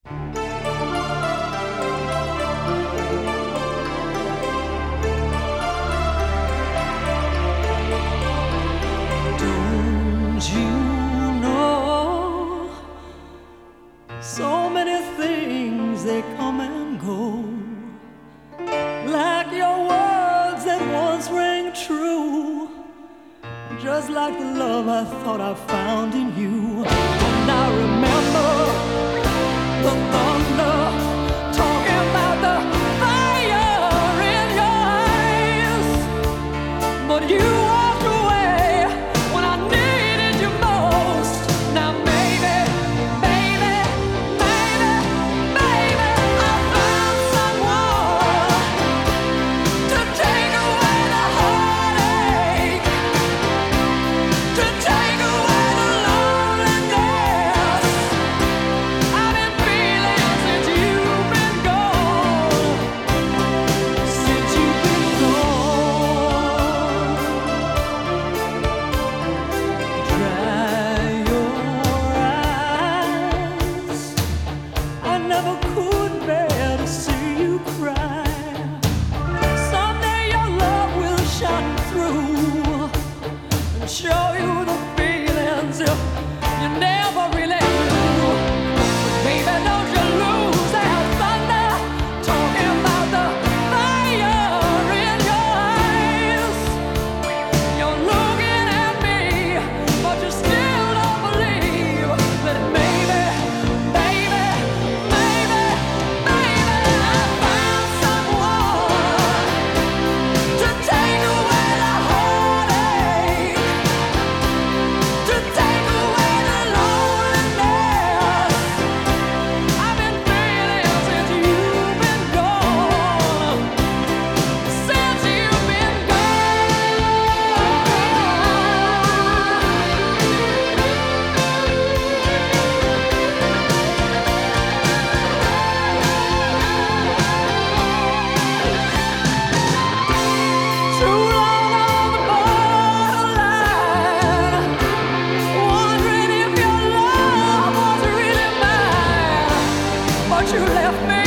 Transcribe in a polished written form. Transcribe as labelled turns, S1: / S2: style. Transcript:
S1: Don't you know so many things they come and go, like your words that once rang true, just like the love I thought I found in you. And I remember the thunder talking about the fire in your eyes, but you walked away when I needed you most. Now maybe, baby, baby, baby, I found someone to take away the heartache, to take away the loneliness I've been feeling since you've been gone, since you've been gone. Dry your eyes, I never could bear to see you cry. Someday your love will shine through and show you the feelings you never really knew. Baby, don't you lose that thunder talking about the fire in your eyes. You're looking at me, but you still don't believe that maybe, baby, baby, baby, I found someone to take away the heartache, to take away the loneliness I've been feeling since you've been gone, since you've been too long on the borderline, wondering if your love was really mine, but you left me